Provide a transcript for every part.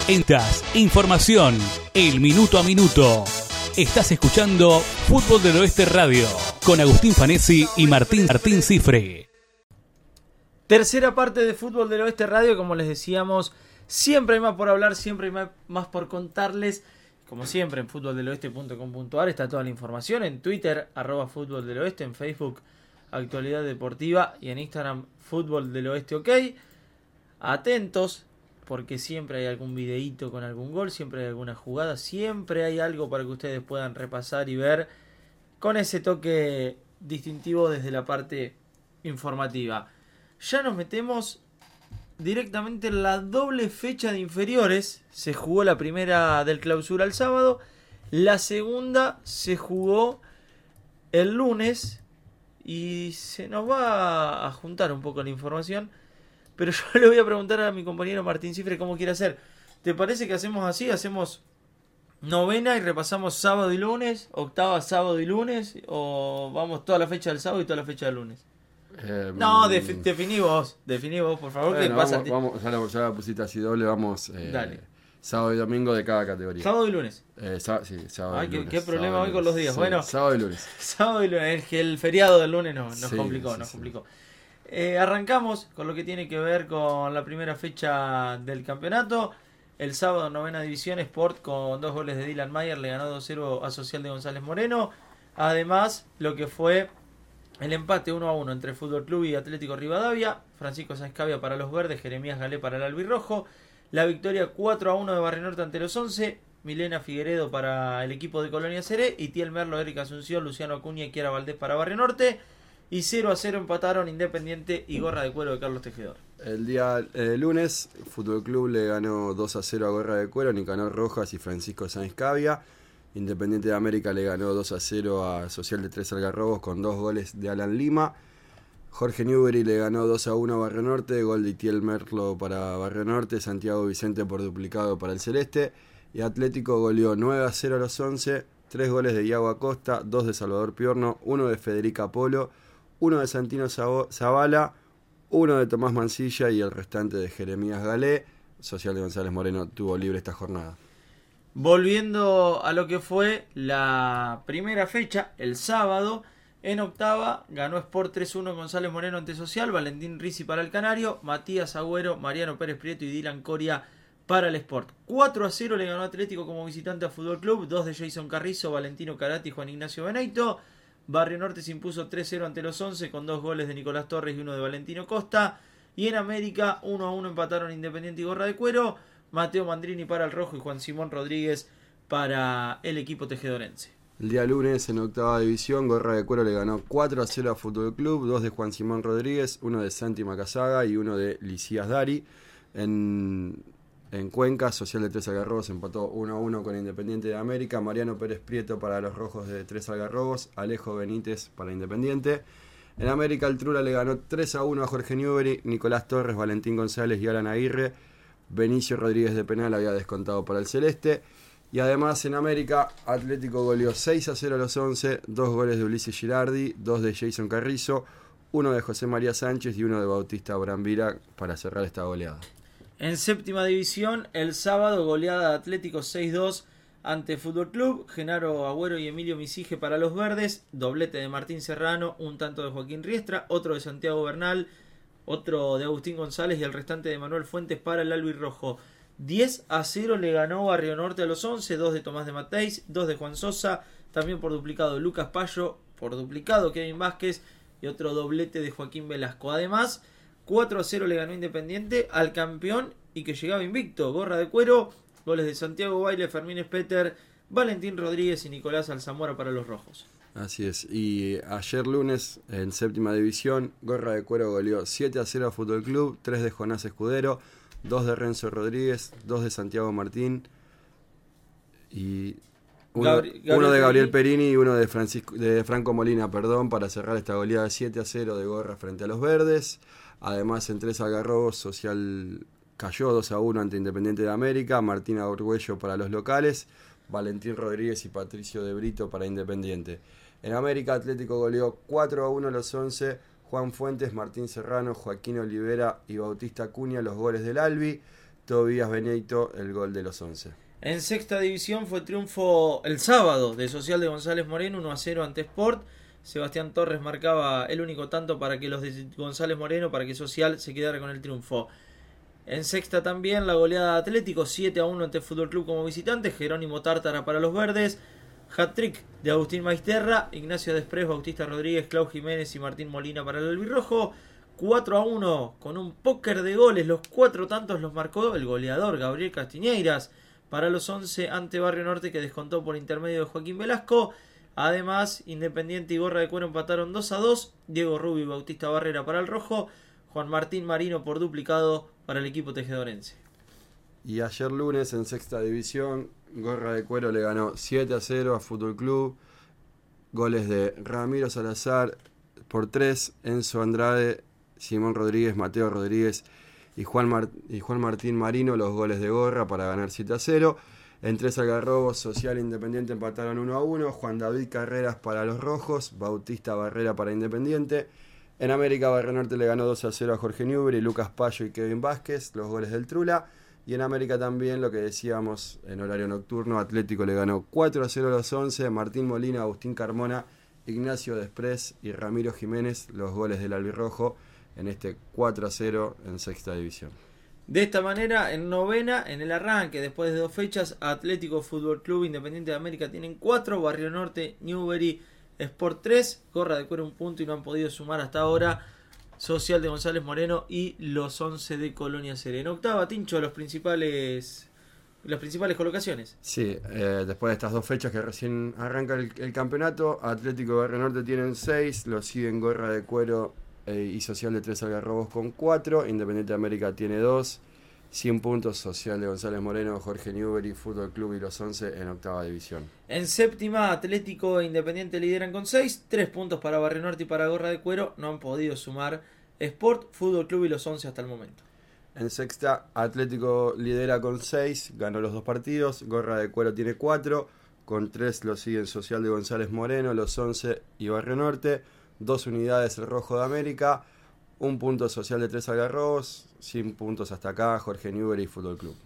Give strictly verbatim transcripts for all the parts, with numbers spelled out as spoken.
Entas, información, el minuto a minuto. Estás escuchando Fútbol del Oeste Radio con Agustín Fanesi y Martín Martín Cifre. Tercera parte de Fútbol del Oeste Radio, como les decíamos, siempre hay más por hablar, siempre hay más por contarles. Como siempre, en fútbol del oeste punto com punto a r está toda la información. En Twitter, arroba Fútbol del Oeste, en Facebook, Actualidad Deportiva y en Instagram, Fútbol del Oeste OK. Atentos, porque siempre hay algún videíto con algún gol, siempre hay alguna jugada, siempre hay algo para que ustedes puedan repasar y ver con ese toque distintivo desde la parte informativa. Ya nos metemos directamente en la doble fecha de inferiores. Se jugó la primera del Clausura el sábado, la segunda se jugó el lunes y se nos va a juntar un poco la información. Pero yo le voy a preguntar a mi compañero Martín Cifre cómo quiere hacer. ¿Te parece que hacemos así? ¿Hacemos novena y repasamos sábado y lunes? ¿Octava, sábado y lunes? ¿O vamos toda la fecha del sábado y toda la fecha del lunes? Eh, no, defi- definí vos. Definí vos, por favor. Bueno, ¿Qué pasa? vamos, vamos, ya, la, ya la pusiste así doble, vamos. Eh, Dale. Sábado y domingo de cada categoría. ¿Sábado y lunes? Eh, sá- sí, sábado Ay, y qué, lunes. qué problema sábado hoy y con lunes. los días. Sí, Bueno, sábado y lunes. sábado y lunes. Es que el feriado del lunes no, nos Sí, complicó, sí, nos sí. complicó. Eh, arrancamos con lo que tiene que ver con la primera fecha del campeonato. El sábado, novena división, Sport con dos goles de Dylan Mayer le ganó dos cero a Social de González Moreno. Además, lo que fue el empate uno a uno entre Fútbol Club y Atlético Rivadavia. Francisco Sáenz Cavia para los verdes, Jeremías Galé para el albirrojo. La victoria cuatro a uno de Barrio Norte ante los once. Milena Figueredo para el equipo de Colonia Seré. Y Tiel Merlo, Erika Asunción, Luciano Acuña y Kiara Valdés para Barrio Norte. Y cero a cero empataron Independiente y Gorra de Cuero de Carlos Tejedor. El día eh, lunes, Fútbol Club le ganó dos a cero a Gorra de Cuero, Nicanor Rojas y Francisco Sáenz Cavia. Independiente de América le ganó dos a cero a Social de Tres Algarrobos con dos goles de Alan Lima. Jorge Newbery le ganó dos a uno a Barrio Norte, gol de Itiel Merlo para Barrio Norte, Santiago Vicente por duplicado para el Celeste. Y Atlético goleó nueve a cero a los once, tres goles de Iago Acosta, dos de Salvador Piorno, uno de Federica Polo, uno de Santino Zavala, uno de Tomás Mancilla y el restante de Jeremías Galé. Social de González Moreno tuvo libre esta jornada. Volviendo a lo que fue la primera fecha, el sábado, en octava ganó Sport tres uno González Moreno ante Social, Valentín Rizzi para el Canario, Matías Agüero, Mariano Pérez Prieto y Dylan Coria para el Sport. cuatro a cero le ganó Atlético como visitante a Fútbol Club, dos de Jason Carrizo, Valentino Carati y Juan Ignacio Beneito. Barrio Norte se impuso tres cero ante los once con dos goles de Nicolás Torres y uno de Valentino Costa. Y en América uno a uno empataron Independiente y Gorra de Cuero. Mateo Mandrini para el Rojo y Juan Simón Rodríguez para el equipo tejedorense. El día lunes en octava división, Gorra de Cuero le ganó cuatro a cero a Fútbol Club, dos de Juan Simón Rodríguez, uno de Santi Macasaga y uno de Licías Dari. En, en Cuenca, Social de Tres Algarrobos empató uno a uno con Independiente de América, Mariano Pérez Prieto para los Rojos de Tres Algarrobos, Alejo Benítez para Independiente. En América, el Trula le ganó tres a uno a Jorge Newbery, Nicolás Torres, Valentín González y Alan Aguirre. Benicio Rodríguez de penal había descontado para el Celeste. Y además en América, Atlético goleó seis a cero a los once, dos goles de Ulises Girardi, dos de Jason Carrizo, uno de José María Sánchez y uno de Bautista Brambira para cerrar esta goleada. En séptima división, el sábado goleada de Atlético seis dos ante Fútbol Club, Genaro Agüero y Emilio Misige para los verdes, doblete de Martín Serrano, un tanto de Joaquín Riestra, otro de Santiago Bernal, otro de Agustín González y el restante de Manuel Fuentes para el albirrojo. diez a cero le ganó Barrio Norte a los once, dos de Tomás de Mateis, dos de Juan Sosa, también por duplicado Lucas Payo, por duplicado Kevin Vázquez y otro doblete de Joaquín Velasco. Además, cuatro a cero le ganó Independiente al campeón y que llegaba invicto, Gorra de Cuero, goles de Santiago Baile, Fermín Speter, Valentín Rodríguez y Nicolás Alzamora para los rojos. Así es, y ayer lunes en séptima división, Gorra de Cuero goleó siete a cero a Fútbol Club, tres de Jonás Escudero, dos de Renzo Rodríguez, dos de Santiago Martín y uno, Gabri- Gabriel uno de Gabriel Perini. Perini y uno de, Francisco, de Franco Molina, perdón, para cerrar esta goleada de siete a cero de Gorra frente a los verdes. Además, en Tres Algarrobos, Social cayó dos a uno ante Independiente de América, Martín Arguello para los locales, Valentín Rodríguez y Patricio de Brito para Independiente. En América, Atlético goleó cuatro a uno a los once, Juan Fuentes, Martín Serrano, Joaquín Olivera y Bautista Acuña los goles del Albi. Tobías Benito el gol de los once. En sexta división fue triunfo el sábado de Social de González Moreno, uno a cero ante Sport. Sebastián Torres marcaba el único tanto para que los de González Moreno, para que Social se quedara con el triunfo. En sexta también la goleada de Atlético, siete a uno ante Fútbol Club como visitante. Jerónimo Tártara para los verdes. Hat-trick de Agustín Maisterra, Ignacio Desprez, Bautista Rodríguez, Clau Jiménez y Martín Molina para el albirrojo. cuatro a uno con un póker de goles. Los cuatro tantos los marcó el goleador Gabriel Castiñeiras para los once ante Barrio Norte, que descontó por intermedio de Joaquín Velasco. Además, Independiente y Gorra de Cuero empataron dos a dos. Diego Rubio y Bautista Barrera para el rojo. Juan Martín Marino por duplicado para el equipo tejedorense. Y ayer lunes en sexta división, Gorra de Cuero le ganó siete a cero a Fútbol Club. Goles de Ramiro Salazar por tres, Enzo Andrade, Simón Rodríguez, Mateo Rodríguez y Juan, Mar- y Juan Martín Marino, los goles de Gorra para ganar siete a cero. En tres algarrobos, Social e Independiente empataron uno a uno. Juan David Carreras para los rojos, Bautista Barrera para Independiente. En América, Barrio Norte le ganó dos a cero a Jorge Newbery, Lucas Payo y Kevin Vázquez, los goles del Trula. Y en América también, lo que decíamos en horario nocturno, Atlético le ganó cuatro a cero a los once. Martín Molina, Agustín Carmona, Ignacio Desprez y Ramiro Jiménez, los goles del albirrojo en este cuatro a cero en sexta división. De esta manera, en novena, en el arranque, después de dos fechas, Atlético Fútbol Club, Independiente de América tienen cuatro, Barrio Norte, Newbery, Sport tres, Gorra de Cuero un punto y no han podido sumar hasta ahora Social de González Moreno y los once de Colonia Serena. Octava, Tincho, los principales, las principales colocaciones. Sí, eh, después de estas dos fechas que recién arranca el, el campeonato, Atlético y Barrio Norte tienen seis, lo siguen Gorra de Cuero eh, y Social de Tres Algarrobos con cuatro, Independiente de América tiene dos, cien puntos, Social de González Moreno, Jorge Newbery, Fútbol Club y los once en octava división. En séptima, Atlético e Independiente lideran con seis, tres puntos para Barrio Norte y para Gorra de Cuero, no han podido sumar Sport, Fútbol Club y los once hasta el momento. En sexta, Atlético lidera con seis, ganó los dos partidos, Gorra de Cuero tiene cuatro, con tres lo siguen Social de González Moreno, los once y Barrio Norte, dos unidades el Rojo de América, un punto Social de Tres Algarrobos, cien puntos hasta acá, Jorge Newbery y Fútbol Club.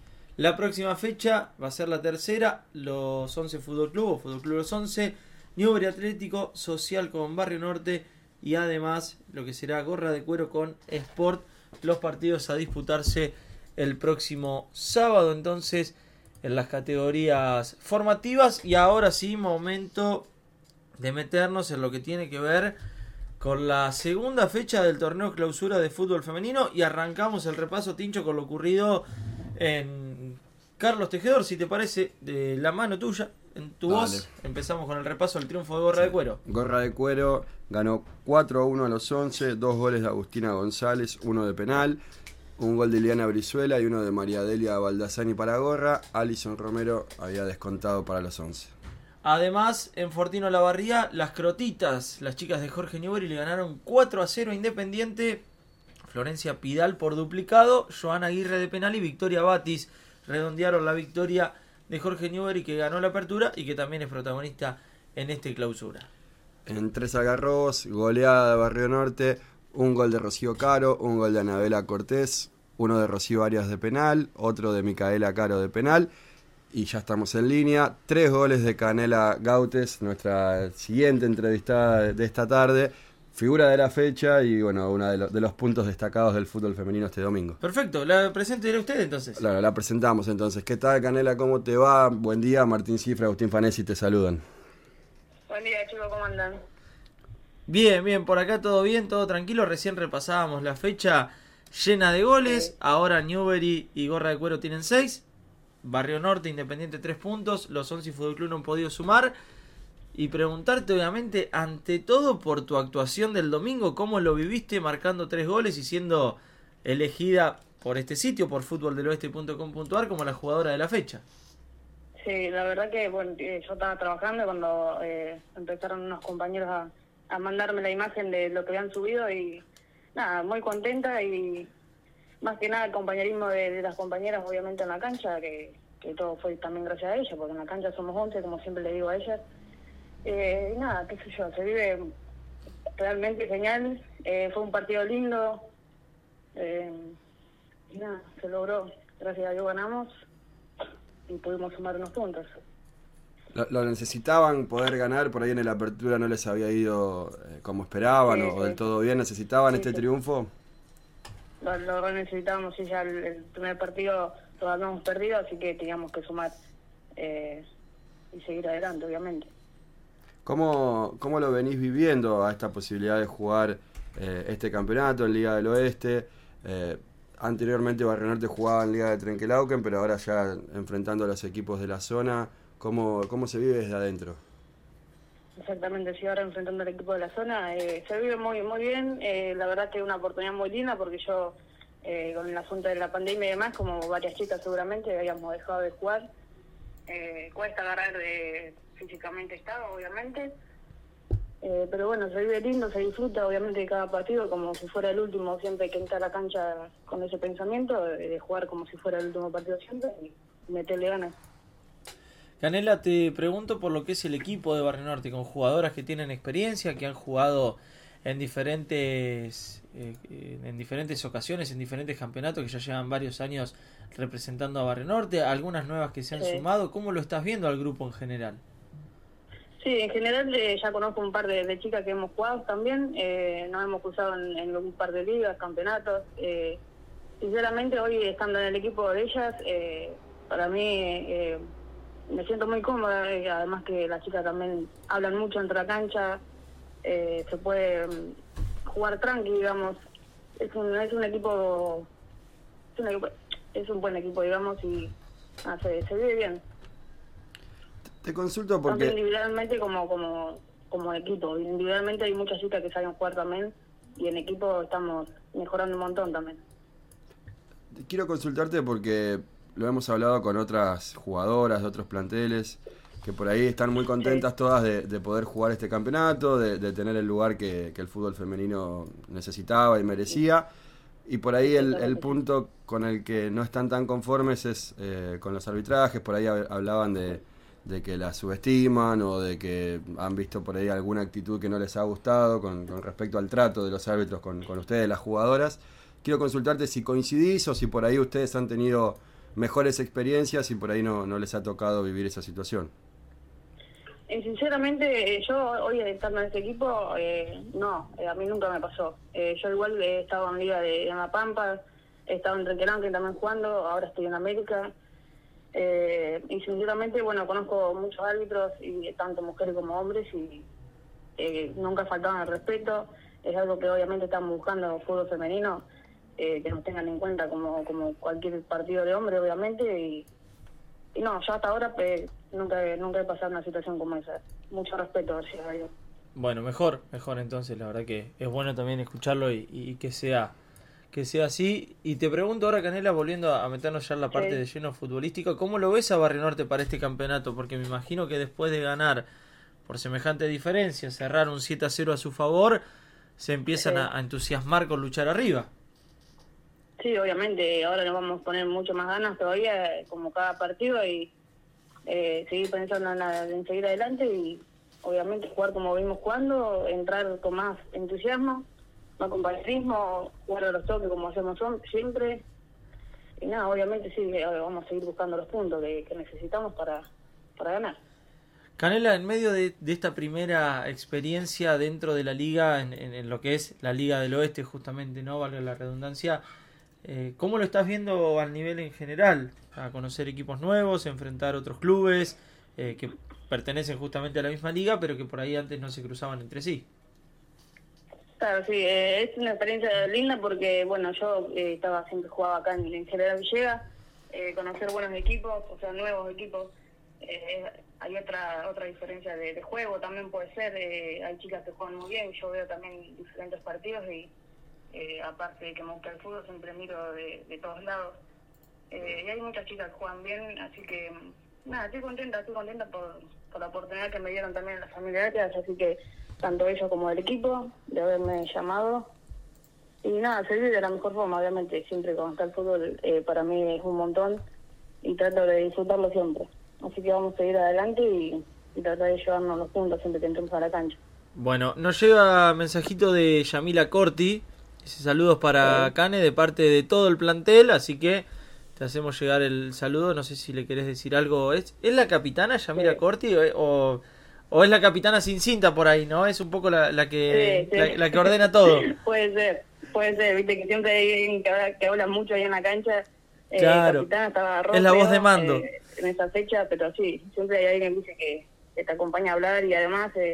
La próxima fecha va a ser la tercera, los once Fútbol Club o Fútbol Club los once, Newbery Atlético, Social con Barrio Norte y además lo que será Gorra de Cuero con Sport, los partidos a disputarse el próximo sábado entonces en las categorías formativas. Y ahora sí, momento de meternos en lo que tiene que ver con la segunda fecha del torneo clausura de fútbol femenino y arrancamos el repaso, Tincho, con lo ocurrido en Carlos Tejedor, si te parece, de la mano tuya, en tu Dale. voz. Empezamos con el repaso del triunfo de Gorra Sí. de Cuero. Gorra de Cuero ganó cuatro a uno a los once, dos goles de Agustina González, uno de penal, un gol de Liliana Brizuela y uno de María Delia Baldassani para Gorra. Alison Romero había descontado para los once. Además, en Fortino Lavarría, las Crotitas, las chicas de Jorge Newbery, le ganaron cuatro a cero a Independiente. Florencia Pidal por duplicado, Joana Aguirre de penal y Victoria Batis redondearon la victoria de Jorge Newbery, que ganó la apertura y que también es protagonista en este clausura. En Tres Algarrobos, goleada de Barrio Norte, un gol de Rocío Caro, un gol de Anabela Cortés, uno de Rocío Arias de penal, otro de Micaela Caro de penal. Y ya estamos en línea. Tres goles de Canela Gautes, nuestra siguiente entrevistada de esta tarde. Figura de la fecha y bueno, uno de, lo, de los puntos destacados del fútbol femenino este domingo. Perfecto, la presente usted entonces. Claro, la presentamos entonces. ¿Qué tal, Canela? ¿Cómo te va? Buen día, Martín Cifra, Agustín Fanesi te saludan. Buen día, chicos, ¿cómo andan? Bien, bien, por acá todo bien, todo tranquilo. Recién repasábamos la fecha llena de goles. Sí. Ahora Newbery y Gorra de Cuero tienen seis. Barrio Norte, Independiente tres puntos. Los once y Fútbol Club no han podido sumar. Y preguntarte, obviamente, ante todo por tu actuación del domingo, ¿cómo lo viviste marcando tres goles y siendo elegida por este sitio, por fútbol del oeste punto com punto a r, como la jugadora de la fecha? Sí, la verdad que bueno, eh, yo estaba trabajando cuando eh, empezaron unos compañeros a, a mandarme la imagen de lo que habían subido y nada, muy contenta y más que nada el compañerismo de, de las compañeras obviamente en la cancha, que, que todo fue también gracias a ellas, porque en la cancha somos once, como siempre le digo a ellas. Eh, y nada, qué sé yo, se vive realmente genial, eh, fue un partido lindo, eh, y nada, se logró gracias a Dios ganamos y pudimos sumar unos puntos. Lo, lo necesitaban poder ganar, por ahí en la apertura no les había ido eh, como esperaban Sí, o, o sí. del todo bien, ¿necesitaban Sí, este sí. triunfo? Lo, lo necesitábamos, y ya el, el primer partido lo habíamos perdido, así que teníamos que sumar eh, y seguir adelante, obviamente. ¿Cómo, ¿Cómo lo venís viviendo a esta posibilidad de jugar eh, este campeonato en Liga del Oeste? Eh, anteriormente Barrio Norte jugaba en Liga de Trenquelauquen, pero ahora ya enfrentando a los equipos de la zona. ¿Cómo, cómo se vive desde adentro? Exactamente, sí, ahora enfrentando al equipo de la zona, eh, se vive muy muy bien, eh, la verdad que es una oportunidad muy linda porque yo, eh, con el asunto de la pandemia y demás, como varias chicas seguramente, habíamos dejado de jugar, eh, cuesta agarrar eh, físicamente estado, obviamente, eh, pero bueno, se vive lindo, se disfruta obviamente de cada partido como si fuera el último, siempre hay que entrar a la cancha con ese pensamiento, de, de jugar como si fuera el último partido siempre y meterle ganas. Canela, te pregunto por lo que es el equipo de Barrio Norte, con jugadoras que tienen experiencia, que han jugado en diferentes eh, en diferentes ocasiones, en diferentes campeonatos, que ya llevan varios años representando a Barrio Norte, algunas nuevas que se han Sí. sumado. ¿Cómo lo estás viendo al grupo en general? Sí, en general eh, ya conozco un par de, de chicas que hemos jugado también, eh, nos hemos cruzado en, en un par de ligas, campeonatos. Eh, sinceramente, hoy estando en el equipo de ellas, eh, para mí eh, me siento muy cómoda, y además que las chicas también hablan mucho entre la cancha, eh, se puede mm, jugar tranqui, digamos. Es un, es un equipo, es un, equipo- es un buen equipo, digamos, y ah, se, se vive bien. Te consulto Tanto porque individualmente como como como equipo. Individualmente hay muchas chicas que saben jugar también y en equipo estamos mejorando un montón también. quiero consultarte porque lo hemos hablado con otras jugadoras de otros planteles que por ahí están muy contentas Sí. todas de, de poder jugar este campeonato, de, de tener el lugar que, que el fútbol femenino necesitaba y merecía. Y por ahí el, el punto con el que no están tan conformes es eh, con los arbitrajes. Por ahí hab- hablaban de, de que la subestiman o de que han visto por ahí alguna actitud que no les ha gustado con, con respecto al trato de los árbitros con, con ustedes, las jugadoras. Quiero consultarte si coincidís o si por ahí ustedes han tenido mejores experiencias y por ahí no, no les ha tocado vivir esa situación. Eh, sinceramente, eh, yo hoy estando en este equipo, eh, no, eh, a mí nunca me pasó. Eh, yo igual he estado en Liga de, de La Pampa, he estado en Trenquelauquen también jugando, ahora estoy en América. Eh, y sinceramente, bueno, conozco muchos árbitros, y tanto mujeres como hombres, y eh, nunca faltaban el respeto. Es algo que obviamente estamos buscando fútbol femenino, eh, que nos tengan en cuenta como, como cualquier partido de hombre, obviamente, y, y no, yo hasta ahora pues, nunca, nunca he pasado una situación como esa. Mucho respeto, gracias a Dios. Bueno, mejor, mejor entonces, la verdad que es bueno también escucharlo y, y que sea que sea así. Y te pregunto ahora, Canela, volviendo a meternos ya en la parte Sí. de lleno futbolística, ¿cómo lo ves a Barrio Norte para este campeonato? Porque me imagino que después de ganar por semejante diferencia, cerrar un siete a cero a su favor, se empiezan Sí. a, a entusiasmar con luchar arriba. Sí, obviamente, ahora nos vamos a poner mucho más ganas todavía, eh, como cada partido, y eh, seguir pensando en, la- en seguir adelante y obviamente jugar como venimos jugando, entrar con más entusiasmo, más compañerismo, jugar a los toques como hacemos son- siempre. Y nada, obviamente sí, eh, vamos a seguir buscando los puntos que, que necesitamos para, para ganar. Canela, en medio de, de esta primera experiencia dentro de la liga, en, en- en lo que es la Liga del Oeste justamente, ¿no? Valga la redundancia, eh, ¿cómo lo estás viendo al nivel en general? A conocer equipos nuevos, enfrentar otros clubes eh, que pertenecen justamente a la misma liga, pero que por ahí antes no se cruzaban entre sí. Claro, sí, eh, es una experiencia linda porque, bueno, yo eh, estaba siempre jugaba acá en, en General Villegas, eh, conocer buenos equipos, o sea, nuevos equipos. Eh, hay otra otra diferencia de, de juego, también puede ser, eh, hay chicas que juegan muy bien, yo veo también diferentes partidos y eh, aparte de que me gusta el fútbol, siempre miro de, de todos lados. Eh, y hay muchas chicas que juegan bien, así que, nada, estoy contenta, estoy contenta por, por la oportunidad que me dieron también las familiares, así que tanto ellos como el equipo, de haberme llamado. Y nada, se vive de la mejor forma, obviamente, siempre cuando está el fútbol, eh, para mí es un montón y trato de disfrutarlo siempre. Así que vamos a seguir adelante y, y tratar de llevarnos los puntos siempre que entremos a la cancha. Bueno, nos llega mensajito de Yamila Corti, dice saludos para Sí. Cane de parte de todo el plantel, así que te hacemos llegar el saludo. No sé si le querés decir algo. ¿Es, ¿es la capitana Yamila Sí. Corti o, o es la capitana sin cinta por ahí, no? Es un poco la, la que Sí, sí. La, la que ordena todo. Puede ser, puede ser, viste que siempre hay alguien que habla, que habla mucho ahí en la cancha. Eh, Claro. Capitana estaba Es la voz Rocío, de mando. eh, en esa fecha, pero sí, siempre hay alguien dice que, que te acompaña a hablar y además, eh,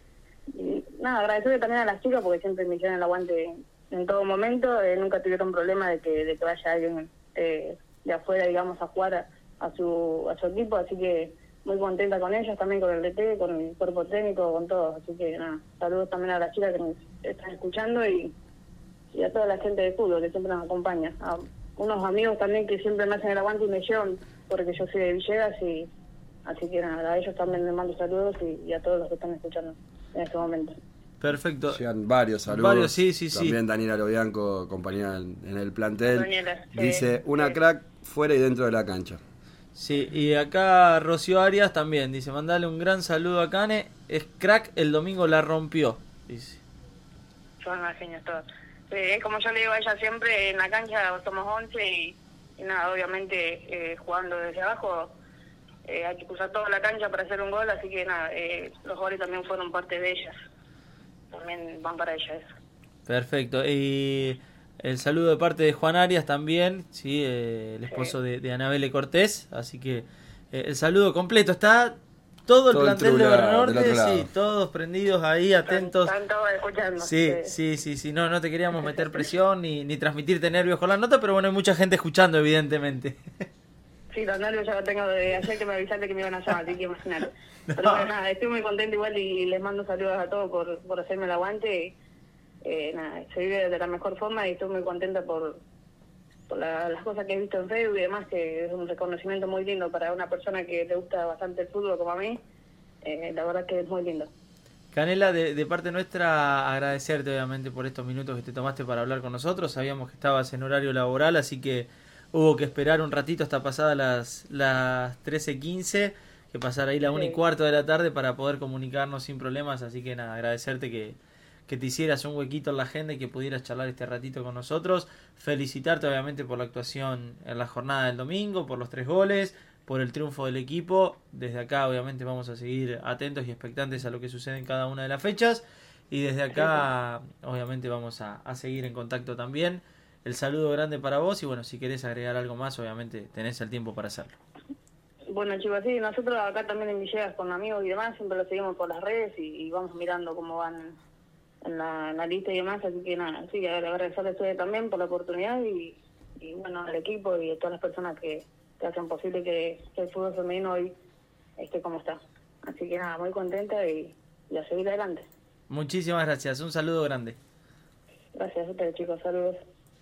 y, nada, agradecerle también a las chicas porque siempre me hicieron el aguante en todo momento, eh, nunca tuvieron problema de que, de que vaya alguien eh, de afuera, digamos, a jugar a, a su a su equipo, así que muy contenta con ellos, también con el D T, con el cuerpo técnico, con todos, así que nada, saludos también a las chicas que nos están escuchando y, y a toda la gente de fútbol que siempre nos acompaña, a unos amigos también que siempre me hacen el aguante y me llevan, porque yo soy de Villegas y así que nada, a ellos también les mando saludos y, y a todos los que están escuchando en este momento. Perfecto. Llegan varios saludos. Varios, sí, sí, sí. También Daniela Lobianco, compañera en, en el plantel. Daniela, sí, dice, una sí. crack fuera y dentro de la cancha. Sí, y acá Rocío Arias también dice, mandale un gran saludo a Cane, es crack, el domingo la rompió, dice. Son las genias todas. Eh, como yo le digo a ella siempre, en la cancha somos once y, y nada, obviamente eh, jugando desde abajo eh, hay que cruzar toda la cancha para hacer un gol, así que nada, eh, los goles también fueron parte de ellas. También van para ellas eso. Perfecto, y el saludo de parte de Juan Arias también, sí, eh, el esposo Sí. de, de Anabele Cortés, así que eh, el saludo completo, está todo el Todo el plantel de trula Barrio del Norte, otro lado. sí, todos prendidos ahí, atentos. Están, están todos escuchando. Sí, sí, sí, sí, no, no te queríamos meter presión ni, ni transmitirte nervios con la nota, pero bueno, hay mucha gente escuchando, evidentemente. Sí, los nervios ya los tengo de ayer que me avisaste que me iban a llamar, así que imagínate. Pero bueno, nada, estoy muy contenta igual y les mando saludos a todos por, por hacerme el aguante. Y, eh, nada, se vive de la mejor forma y estoy muy contenta por, por la- las cosas que he visto en Facebook y demás, que es un reconocimiento muy lindo para una persona que le gusta bastante el fútbol como a mí. Eh, la verdad que es muy lindo. Canela, de, de parte nuestra, agradecerte obviamente por estos minutos que te tomaste para hablar con nosotros. Sabíamos que estabas en horario laboral, así que hubo que esperar un ratito hasta pasadas las, las trece quince, que pasar ahí la una y Sí. cuarto de la tarde para poder comunicarnos sin problemas. Así que nada, agradecerte que, que te hicieras un huequito en la agenda y que pudieras charlar este ratito con nosotros. Felicitarte obviamente por la actuación en la jornada del domingo, por los tres goles, por el triunfo del equipo. Desde acá obviamente vamos a seguir atentos y expectantes a lo que sucede en cada una de las fechas. Y desde acá obviamente vamos a, a seguir en contacto también. El saludo grande para vos y bueno, si querés agregar algo más, obviamente tenés el tiempo para hacerlo. Bueno, chicos, sí, nosotros acá también en Villegas con amigos y demás, siempre lo seguimos por las redes y, y vamos mirando cómo van en la, en la lista y demás, así que nada, sí, agradecerles a ustedes también por la oportunidad y, y bueno, al equipo y a todas las personas que, que hacen posible que, que el fútbol femenino hoy esté como está. Así que nada, muy contenta y, y a seguir adelante. Muchísimas gracias, un saludo grande. Gracias a ustedes, chicos, saludos.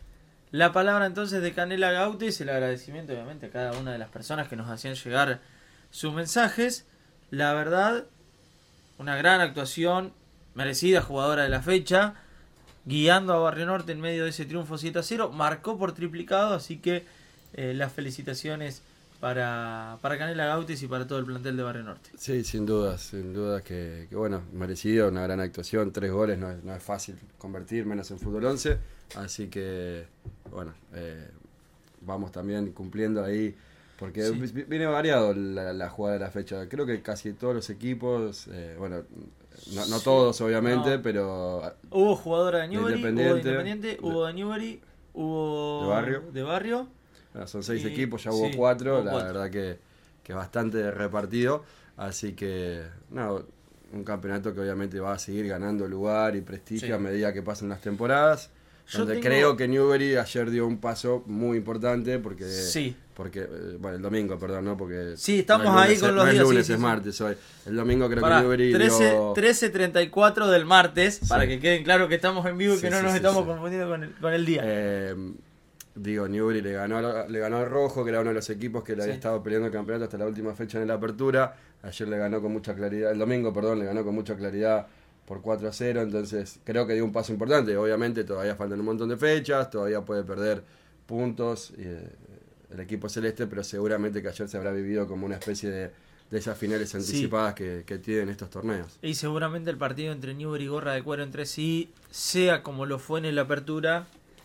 La palabra entonces de Canela Gautis, el agradecimiento obviamente a cada una de las personas que nos hacían llegar sus mensajes. La verdad, una gran actuación, merecida jugadora de la fecha, guiando a Barrio Norte en medio de ese triunfo siete a cero, marcó por triplicado, así que eh, las felicitaciones para, para Canela Gautis y para todo el plantel de Barrio Norte. Sí, sin dudas, sin dudas que, que bueno, merecido, una gran actuación, tres goles, no es, no es fácil convertir, menos en fútbol once, así que bueno, eh, vamos también cumpliendo ahí, porque Sí. vi- viene variado la, la jugada de la fecha, creo que casi todos los equipos, eh, bueno, no, no todos obviamente, No. pero Hubo jugadora de Newbery, hubo de Independiente, Independiente, hubo de Newbery, hubo De Barrio. de Barrio. bueno, son seis Y- equipos, ya hubo sí, cuatro, hubo la cuatro. verdad que, que bastante repartido, así que no, un campeonato que obviamente va a seguir ganando lugar y prestigio Sí. a medida que pasen las temporadas, Yo donde tengo- creo que Newbery ayer dio un paso muy importante porque Sí. porque eh, bueno, el domingo, perdón, no porque Sí, estamos no es ahí lunes, con no los es días, lunes, sí, es sí, sí. martes hoy. El domingo creo Pará, que Newbery trece, dio trece treinta y cuatro del martes, Sí. para que queden claro que estamos en vivo y Sí, que no sí, nos sí, estamos sí. confundiendo con el, con el día. Eh, digo, Newbery le ganó, a- le ganó al Rojo, que era uno de los equipos que le había Sí. estado peleando el campeonato hasta la última fecha en la apertura. Ayer le ganó con mucha claridad, el domingo, perdón, le ganó con mucha claridad por cuatro a cero. Entonces, creo que dio un paso importante. Obviamente, todavía faltan un montón de fechas, todavía puede perder puntos eh, el equipo celeste, pero seguramente que ayer se habrá vivido como una especie de, de esas finales anticipadas que, que tienen estos torneos. Y seguramente el partido entre Newbery y Gorra de Cuero entre sí, sea como lo fue en la apertura,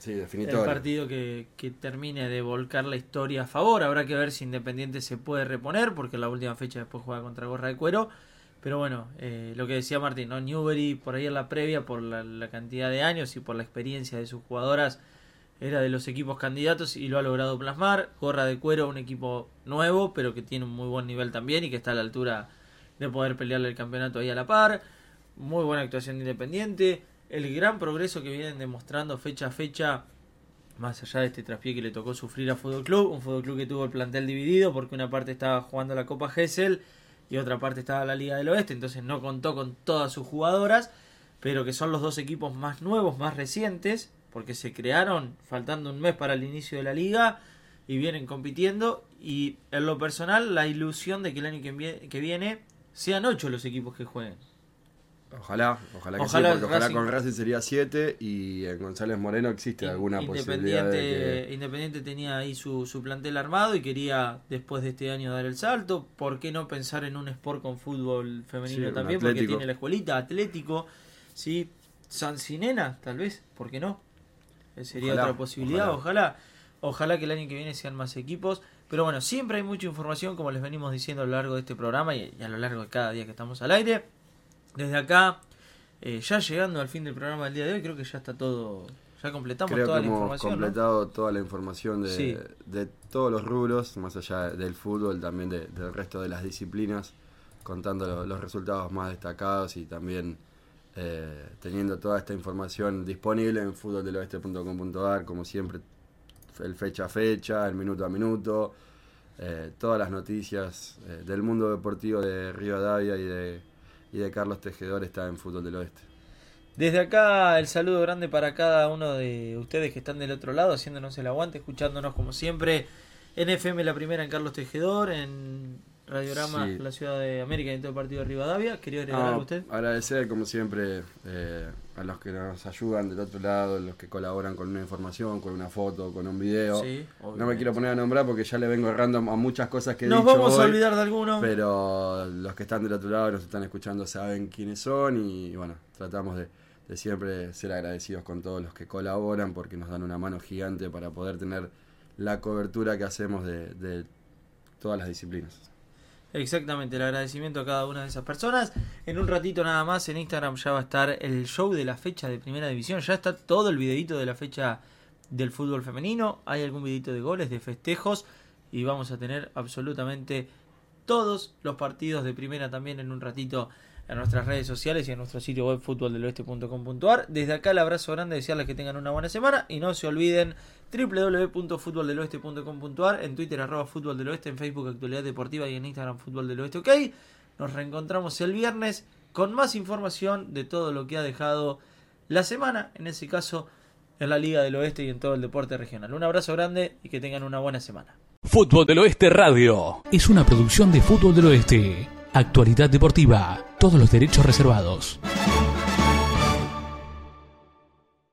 Sí, el definitorio. partido que, que termine de volcar la historia a favor. Habrá que ver si Independiente se puede reponer, porque la última fecha después juega contra Gorra de Cuero. Pero bueno, eh, lo que decía Martín, ¿no? Newbery por ahí en la previa, por la, la cantidad de años y por la experiencia de sus jugadoras, era de los equipos candidatos y lo ha logrado plasmar. Gorra de Cuero, un equipo nuevo, pero que tiene un muy buen nivel también y que está a la altura de poder pelearle el campeonato ahí a la par. Muy buena actuación de Independiente. El gran progreso que vienen demostrando fecha a fecha, más allá de este traspié que le tocó sufrir a Fútbol Club, un Fútbol Club que tuvo el plantel dividido porque una parte estaba jugando la Copa Gesell y otra parte estaba la Liga del Oeste, entonces no contó con todas sus jugadoras, pero que son los dos equipos más nuevos, más recientes, porque se crearon faltando un mes para el inicio de la liga y vienen compitiendo. Y en lo personal, la ilusión de que el año que viene sean ocho los equipos que jueguen. Ojalá, ojalá que Ojalá sí, porque ojalá Racing- con Racing sería siete y en González Moreno existe alguna posibilidad Independiente, de que... Independiente tenía ahí su, su plantel armado y quería después de este año dar el salto. ¿Por qué no pensar en un sport con fútbol femenino Sí, un también? Porque Atlético. tiene la escuelita, Atlético, ¿sí? Sancinena, tal vez, ¿por qué no? Eh, Sería Ojalá, otra posibilidad, ojalá. ojalá. Ojalá que el año que viene sean más equipos. Pero bueno, siempre hay mucha información, como les venimos diciendo a lo largo de este programa y, y a lo largo de cada día que estamos al aire. Desde acá, eh, ya llegando al fin del programa del día de hoy, creo que ya está todo, ya completamos Creo toda que la hemos información, ¿no? completado toda la información de, Sí. de todos los rubros, más allá del fútbol, también de- del resto de las disciplinas, contando lo- los resultados más destacados y también eh, teniendo toda esta información disponible en fútbol del oeste punto com punto a r, como siempre, el fecha a fecha, el minuto a minuto, eh, todas las noticias eh, del mundo deportivo de Rivadavia y de, y de Carlos Tejedor está en Fútbol del Oeste. Desde acá el saludo grande para cada uno de ustedes que están del otro lado, haciéndonos el aguante, escuchándonos como siempre en F M La Primera en Carlos Tejedor, en Radiograma Sí. La Ciudad de América y en todo el partido de Rivadavia. ¿Quería agregar No, algo usted? agradecer como siempre eh, a los que nos ayudan del otro lado, los que colaboran con una información, con una foto, con un video. Sí, No me obviamente. quiero poner a nombrar porque ya le vengo errando a muchas cosas que he Nos dicho vamos a hoy, olvidar de alguno. pero los que están del otro lado, nos están escuchando, saben quiénes son y bueno, tratamos de, de siempre ser agradecidos con todos los que colaboran porque nos dan una mano gigante para poder tener la cobertura que hacemos de, de todas las disciplinas. Exactamente, el agradecimiento a cada una de esas personas. En un ratito nada más en Instagram ya va a estar el show de la fecha de Primera División. Ya está todo el videito de la fecha del fútbol femenino. Hay algún videito de goles, de festejos. Y vamos a tener absolutamente todos los partidos de Primera también en un ratito en nuestras redes sociales y en nuestro sitio web fútbol del oeste punto com punto a r. Desde acá el abrazo grande, desearles que tengan una buena semana y no se olviden doble u doble u doble u punto fútbol del oeste punto com punto a r, en Twitter arroba fútbol del oeste, en Facebook Actualidad Deportiva y en Instagram fútbol del oeste. Ok, nos reencontramos el viernes con más información de todo lo que ha dejado la semana, en ese caso en la Liga del Oeste y en todo el deporte regional. Un abrazo grande y que tengan una buena semana. Fútbol del Oeste Radio es una producción de Fútbol del Oeste. Actualidad deportiva, todos los derechos reservados.